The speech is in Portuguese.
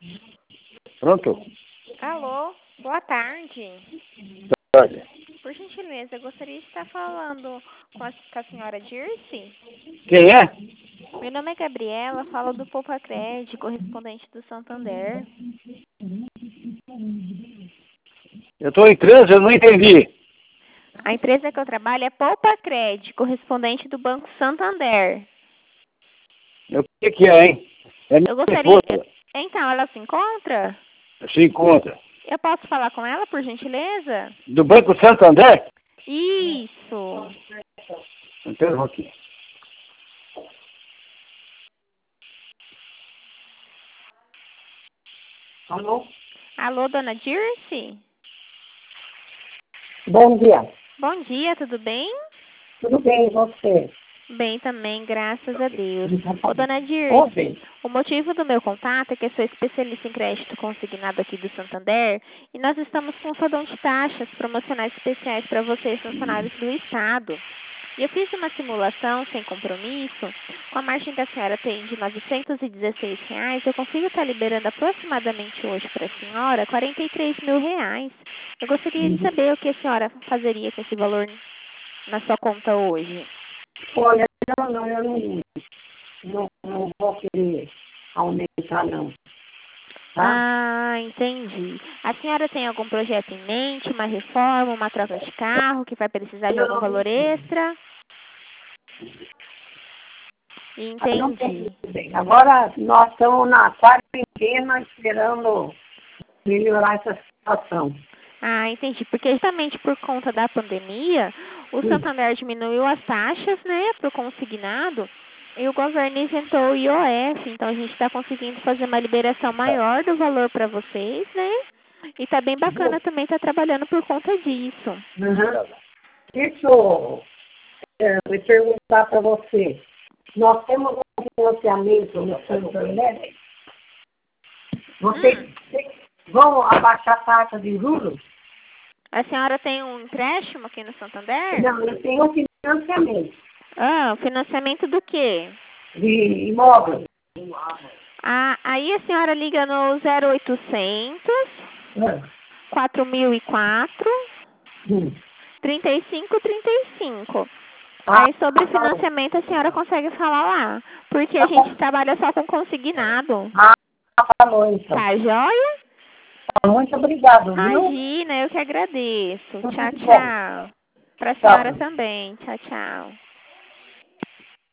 Pronto? Alô, boa tarde. Olha. Por gentileza, eu gostaria de estar falando com a senhora Dirce. Quem é? Meu nome é Gabriela, falo do Poupa Cred, correspondente do Santander. Eu estou em trânsito, eu não entendi. A empresa que eu trabalho é Poupa Cred, correspondente do Banco Santander. O que é, hein? É minha Eu gostaria... esposa. Então, ela se encontra? Se encontra. Eu posso falar com ela, por gentileza? Do Banco Santander? Isso. Então, aqui. Alô? Alô, dona Dirce? Bom dia. Bom dia, tudo bem? Tudo bem, e você? Bem também, graças a Deus. Ô, dona Dirce, Ouve. o motivo do meu contato é que eu sou especialista em crédito consignado aqui do Santander e nós estamos com um fadão de taxas promocionais especiais para vocês, funcionários do Estado. E eu fiz uma simulação sem compromisso, com a margem que a senhora tem de R$ 916, eu consigo estar liberando aproximadamente hoje para a senhora R$ 43 mil. Eu gostaria de saber o que a senhora fazeria com esse valor na sua conta hoje. Olha, eu não vou querer aumentar, não. Tá? Ah, entendi. A senhora tem algum projeto em mente, uma reforma, uma troca de carro, que vai precisar de algum valor extra? Não Entendi. tem bem. Agora nós estamos na quarentena esperando melhorar essa situação. Ah, entendi. Porque justamente por conta da pandemia, o Santander diminuiu as taxas, né, para o consignado, e o governo isentou o IOF. Então a gente está conseguindo fazer uma liberação maior do valor para vocês, né? E tá bem bacana também estar trabalhando por conta disso. Uhum. Deixa eu me perguntar para você. Nós temos um financiamento no Santander. Vocês vão abaixar a taxa de juros? A senhora tem um empréstimo aqui no Santander? Não, eu tenho um financiamento Ah, financiamento do quê? de imóvel. Ah, aí a senhora liga no 0800 4004 3535. Aí sobre financiamento a senhora consegue falar lá, porque a gente trabalha só com consignado. Falou então. Tá joia? Muito obrigado, viu? Imagina, eu que agradeço. Tudo Tchau, de bom. tchau. Pra Tchau. senhora também. Tchau, tchau.